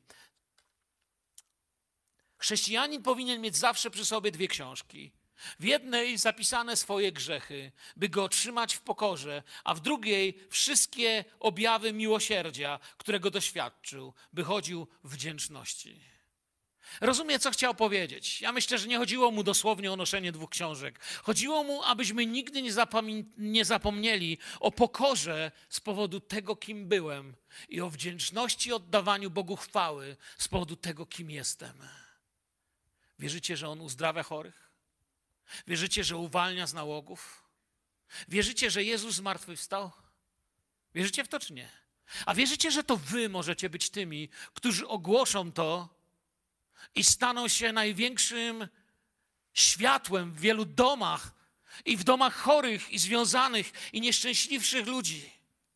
Chrześcijanin powinien mieć zawsze przy sobie dwie książki. W jednej zapisane swoje grzechy, by go otrzymać w pokorze, a w drugiej wszystkie objawy miłosierdzia, którego doświadczył, by chodził w wdzięczności. Rozumie, co chciał powiedzieć. Ja myślę, że nie chodziło mu dosłownie o noszenie dwóch książek. Chodziło mu, abyśmy nigdy nie, zapom- nie zapomnieli o pokorze z powodu tego, kim byłem i o wdzięczności i oddawaniu Bogu chwały z powodu tego, kim jestem. Wierzycie, że On uzdrawia chorych? Wierzycie, że uwalnia z nałogów? Wierzycie, że Jezus zmartwychwstał? Wierzycie w to, czy nie? A wierzycie, że to wy możecie być tymi, którzy ogłoszą to i staną się największym światłem w wielu domach i w domach chorych i związanych i nieszczęśliwszych ludzi.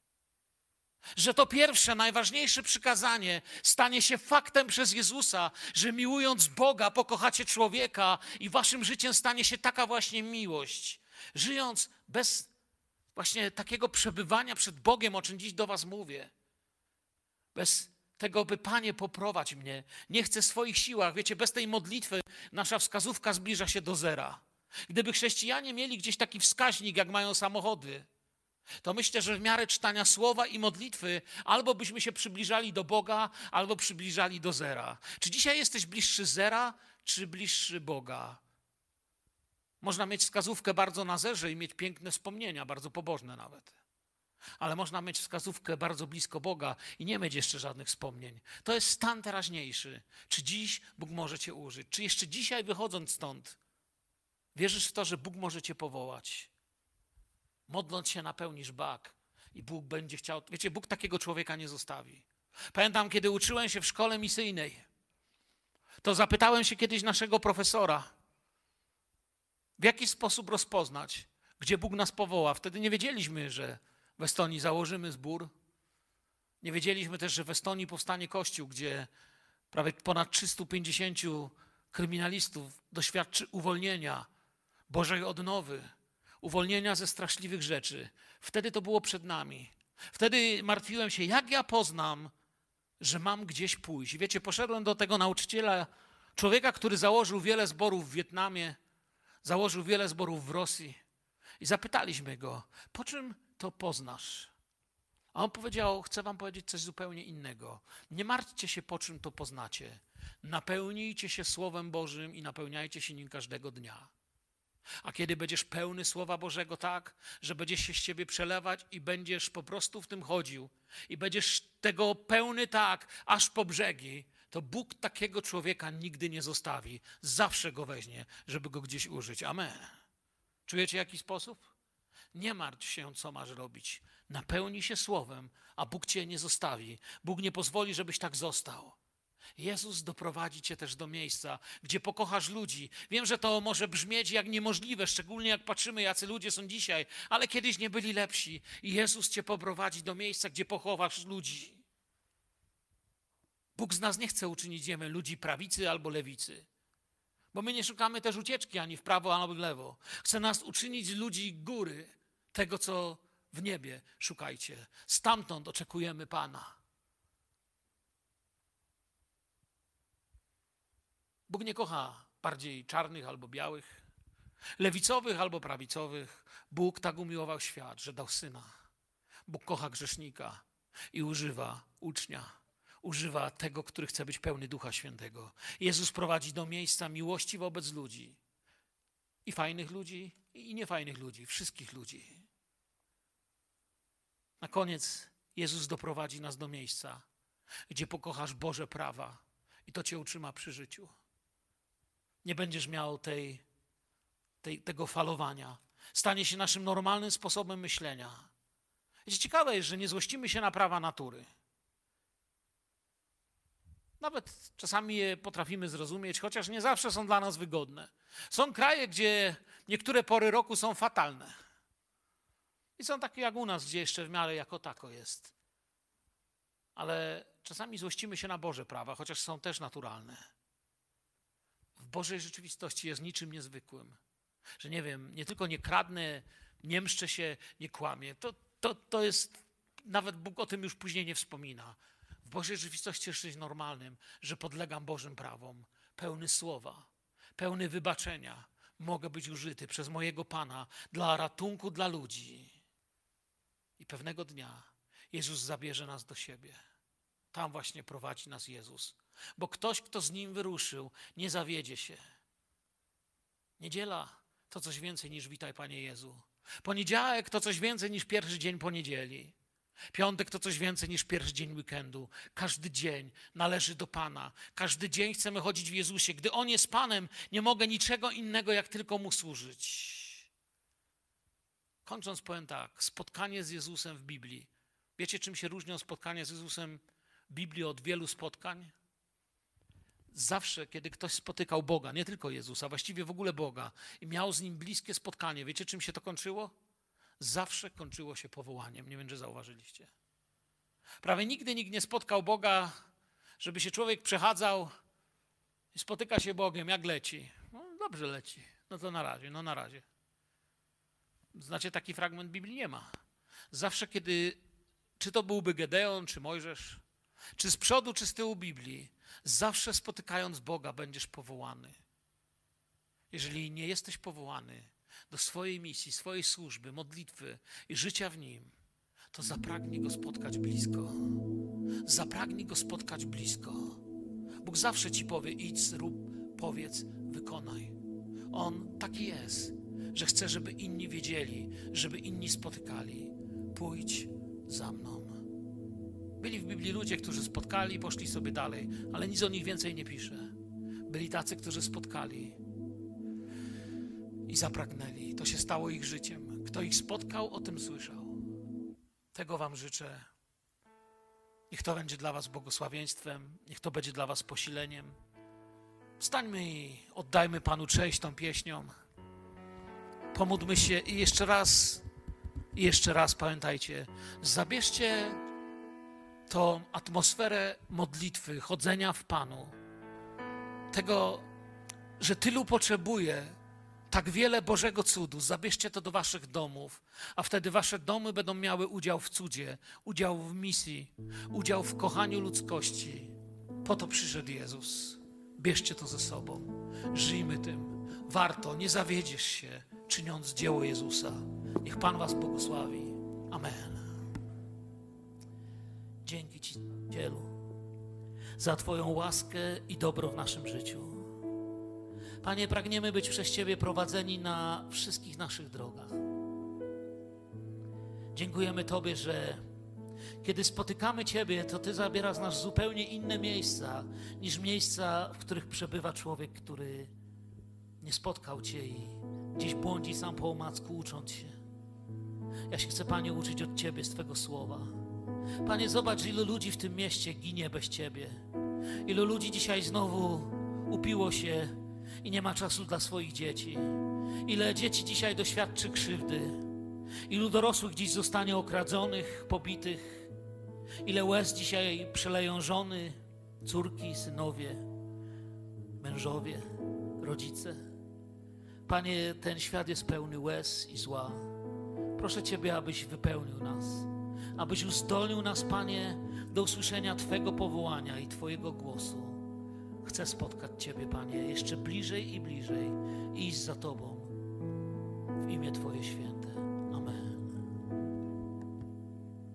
Że to pierwsze, najważniejsze przykazanie stanie się faktem przez Jezusa, że miłując Boga pokochacie człowieka i waszym życiem stanie się taka właśnie miłość. Żyjąc bez właśnie takiego przebywania przed Bogiem, o czym dziś do was mówię. Bez tego, by Panie poprowadź mnie. Nie chcę w swoich siłach. Wiecie, bez tej modlitwy nasza wskazówka zbliża się do zera. Gdyby chrześcijanie mieli gdzieś taki wskaźnik, jak mają samochody, to myślę, że w miarę czytania słowa i modlitwy albo byśmy się przybliżali do Boga, albo przybliżali do zera. Czy dzisiaj jesteś bliższy zera, czy bliższy Boga? Można mieć wskazówkę bardzo na zerze i mieć piękne wspomnienia, bardzo pobożne nawet. Ale można mieć wskazówkę bardzo blisko Boga i nie mieć jeszcze żadnych wspomnień. To jest stan teraźniejszy. Czy dziś Bóg może cię użyć? Czy jeszcze dzisiaj wychodząc stąd wierzysz w to, że Bóg może cię powołać? Modląc się napełnisz bak i Bóg będzie chciał... Wiecie, Bóg takiego człowieka nie zostawi. Pamiętam, kiedy uczyłem się w szkole misyjnej, to zapytałem się kiedyś naszego profesora, w jaki sposób rozpoznać, gdzie Bóg nas powoła. Wtedy nie wiedzieliśmy, że w Estonii założymy zbór. Nie wiedzieliśmy też, że w Estonii powstanie kościół, gdzie prawie ponad trzystu pięćdziesięciu kryminalistów doświadczy uwolnienia, Bożej odnowy, uwolnienia ze straszliwych rzeczy. Wtedy to było przed nami. Wtedy martwiłem się, jak ja poznam, że mam gdzieś pójść. Wiecie, poszedłem do tego nauczyciela, człowieka, który założył wiele zborów w Wietnamie, założył wiele zborów w Rosji i zapytaliśmy go, po czym to poznasz? A on powiedział, chcę wam powiedzieć coś zupełnie innego. Nie martwcie się, po czym to poznacie. Napełnijcie się Słowem Bożym i napełniajcie się nim każdego dnia. A kiedy będziesz pełny Słowa Bożego tak, że będziesz się z ciebie przelewać i będziesz po prostu w tym chodził i będziesz tego pełny tak, aż po brzegi, to Bóg takiego człowieka nigdy nie zostawi. Zawsze go weźmie, żeby go gdzieś użyć. Amen. Czujecie jaki sposób? Nie martw się, co masz robić. Napełnij się Słowem, a Bóg cię nie zostawi. Bóg nie pozwoli, żebyś tak został. Jezus doprowadzi cię też do miejsca, gdzie pokochasz ludzi. Wiem, że to może brzmieć jak niemożliwe, szczególnie jak patrzymy, jacy ludzie są dzisiaj, ale kiedyś nie byli lepsi. I Jezus cię poprowadzi do miejsca, gdzie pochowasz ludzi. Bóg z nas nie chce uczynić, wiemy, ludzi prawicy albo lewicy. Bo my nie szukamy też ucieczki ani w prawo, ani w lewo. Chce nas uczynić ludzi góry, tego, co w niebie szukajcie. Stamtąd oczekujemy Pana. Bóg nie kocha bardziej czarnych albo białych, lewicowych albo prawicowych. Bóg tak umiłował świat, że dał Syna. Bóg kocha grzesznika i używa ucznia. Używa tego, który chce być pełny Ducha Świętego. Jezus prowadzi do miejsca miłości wobec ludzi. I fajnych ludzi, i niefajnych ludzi. Wszystkich ludzi. Na koniec Jezus doprowadzi nas do miejsca, gdzie pokochasz Boże prawa i to cię utrzyma przy życiu. Nie będziesz miał tej, tej, tego falowania. Stanie się naszym normalnym sposobem myślenia. Wiecie, ciekawe jest, że nie złościmy się na prawa natury. Nawet czasami je potrafimy zrozumieć, chociaż nie zawsze są dla nas wygodne. Są kraje, gdzie niektóre pory roku są fatalne. I są takie jak u nas, gdzie jeszcze w miarę jako tako jest. Ale czasami złościmy się na Boże prawa, chociaż są też naturalne. W Bożej rzeczywistości jest niczym niezwykłym. Że nie wiem, nie tylko nie kradnę, nie mszczę się, nie kłamię. To, to, to jest, nawet Bóg o tym już później nie wspomina. W Bożej rzeczywistości jest czymś normalnym, że podlegam Bożym prawom, pełny słowa, pełny wybaczenia. Mogę być użyty przez mojego Pana dla ratunku dla ludzi. I pewnego dnia Jezus zabierze nas do siebie. Tam właśnie prowadzi nas Jezus. Bo ktoś, kto z Nim wyruszył, nie zawiedzie się. Niedziela to coś więcej niż witaj, Panie Jezu. Poniedziałek to coś więcej niż pierwszy dzień po niedzieli. Piątek to coś więcej niż pierwszy dzień weekendu. Każdy dzień należy do Pana. Każdy dzień chcemy chodzić w Jezusie. Gdy On jest Panem, nie mogę niczego innego, jak tylko Mu służyć. Kończąc powiem tak, spotkanie z Jezusem w Biblii. Wiecie, czym się różnią spotkania z Jezusem w Biblii od wielu spotkań? Zawsze, kiedy ktoś spotykał Boga, nie tylko Jezusa, właściwie w ogóle Boga i miał z Nim bliskie spotkanie, wiecie, czym się to kończyło? Zawsze kończyło się powołaniem. Nie wiem, czy zauważyliście. Prawie nigdy nikt nie spotkał Boga, żeby się człowiek przechadzał i spotyka się Bogiem, jak leci. No dobrze leci. No to na razie, no na razie. Znacie, taki fragment Biblii nie ma. Zawsze, kiedy, czy to byłby Gedeon, czy Mojżesz, czy z przodu, czy z tyłu Biblii, zawsze spotykając Boga będziesz powołany. Jeżeli nie jesteś powołany do swojej misji, swojej służby, modlitwy i życia w Nim, to zapragnij Go spotkać blisko. Zapragnij Go spotkać blisko. Bóg zawsze ci powie, idź, zrób, powiedz, wykonaj. On taki jest, że chce, żeby inni wiedzieli, żeby inni spotykali. Pójdź za mną. Byli w Biblii ludzie, którzy spotkali i poszli sobie dalej, ale nic o nich więcej nie pisze. Byli tacy, którzy spotkali i zapragnęli. To się stało ich życiem. Kto ich spotkał, o tym słyszał. Tego wam życzę. Niech to będzie dla was błogosławieństwem, niech to będzie dla was posileniem. Stańmy i oddajmy Panu cześć tą pieśnią. Pomódlmy się i jeszcze raz, i jeszcze raz pamiętajcie, zabierzcie tą atmosferę modlitwy, chodzenia w Panu, tego, że tylu potrzebuje, tak wiele Bożego cudu, zabierzcie to do waszych domów, a wtedy wasze domy będą miały udział w cudzie, udział w misji, udział w kochaniu ludzkości. Po to przyszedł Jezus. Bierzcie to ze sobą. Żyjmy tym. Warto, nie zawiedziesz się, czyniąc dzieło Jezusa. Niech Pan was błogosławi. Amen. Dzięki Ci, Cielu, za Twoją łaskę i dobro w naszym życiu. Panie, pragniemy być przez Ciebie prowadzeni na wszystkich naszych drogach. Dziękujemy Tobie, że kiedy spotykamy Ciebie, to Ty zabierasz nas w zupełnie inne miejsca niż miejsca, w których przebywa człowiek, który nie spotkał Cię i gdzieś błądzi sam po omacku, ucząc się. Ja się chcę, Panie, uczyć od Ciebie z Twego słowa. Panie, zobacz, ilu ludzi w tym mieście ginie bez Ciebie. Ilu ludzi dzisiaj znowu upiło się i nie ma czasu dla swoich dzieci. Ile dzieci dzisiaj doświadczy krzywdy. Ilu dorosłych dziś zostanie okradzionych, pobitych. Ile łez dzisiaj przeleją żony, córki, synowie, mężowie, rodzice. Panie, ten świat jest pełny łez i zła. Proszę Ciebie, abyś wypełnił nas. Abyś uzdolnił nas, Panie, do usłyszenia Twego powołania i Twojego głosu. Chcę spotkać Ciebie, Panie, jeszcze bliżej i bliżej i iść za Tobą w imię Twoje święte.